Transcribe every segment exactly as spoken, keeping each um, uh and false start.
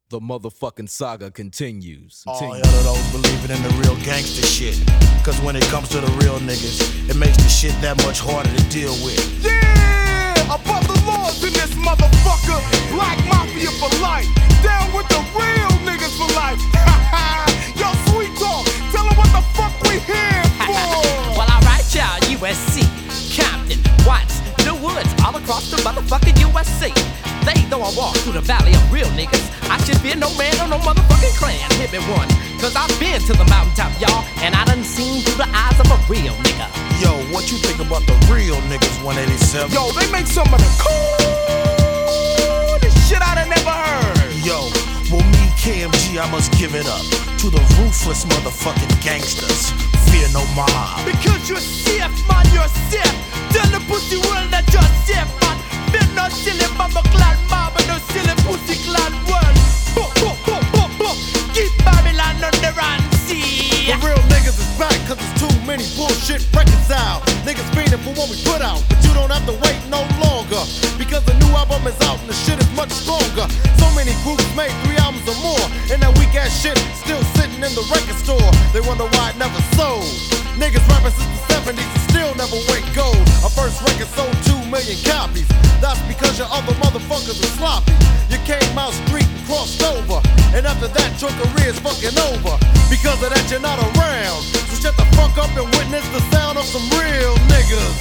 The motherfucking saga continues. All hell to those believing in the real gangster shit. Cause when it comes to the real niggas, it makes the shit that much harder to deal with. Yeah! Above the laws in this motherfucker. Black Mafia for life. Down with the real niggas for life. Yo, Sweet Talk, tell them what the fuck we here for. Well, alright, y'all, U S C, Compton, Watts, New Woods, all across the motherfucking U S C. They though I walk through the valley of real niggas, I should fear no man or no motherfucking clan. Hit me one, cause I've been to the mountaintop, y'all, and I done seen through the eyes of a real nigga. Yo, what you think about the real niggas one eighty-seven? Yo, they make some of the coolest shit I done never heard. Yo, well me, K M G, I must give it up to the ruthless motherfucking gangsters. Fear no mob. Because you're safe, man, you're safe. Tell the pussy world that you're safe, man. Fear no silly mama clan mob and no silly pussy clan world. Boop, boop, boop, boop, boop. Keep Babylon on the run, see. The real niggas is back cause there's too many bullshit records out. Niggas fiending for what we put out, but you don't have to wait no longer. Because the new album is out and the shit is much stronger. So many groups made three albums or more, and that weak ass shit still sitting in the record store. They wonder why it never sold. Niggas rapping since the seventies and still never went gold. Our first record sold two million copies. That's because your other motherfuckers are sloppy. You came out street and crossed over, and after that your career's fucking over. Because of that you're not around. So shut the fuck up and witness the sound of some real niggas.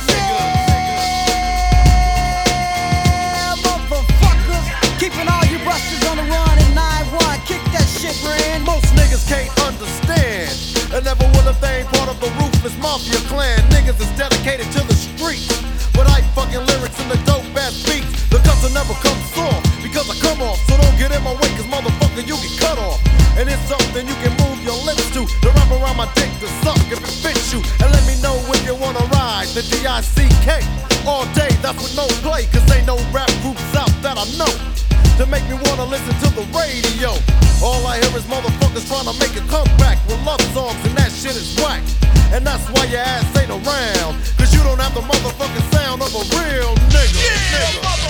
Yeah, motherfuckers, keeping all you busters on the run and nine one. Kick that shit, man. Most niggas can't understand, and never will if they ain't part of the ruthless mafia clan. Niggas is dedicated to the streets, but I fucking lyrics and the dope ass beats. The cuts will never come soft, because I come off. So don't get in my way, cause motherfucker you get cut off. And it's something you can move your lips to, to wrap around my dick to suck if it fits you. And let me know if you wanna ride the D I C K all day, that's with no play. Cause ain't no rap groups out that I know to make me wanna listen to the radio. All I hear is motherfuckers trying to make a comeback with love songs, and that shit is whack. And that's why your ass ain't around, cause you don't have the motherfucking sound of a real nigga. Yeah, nigga.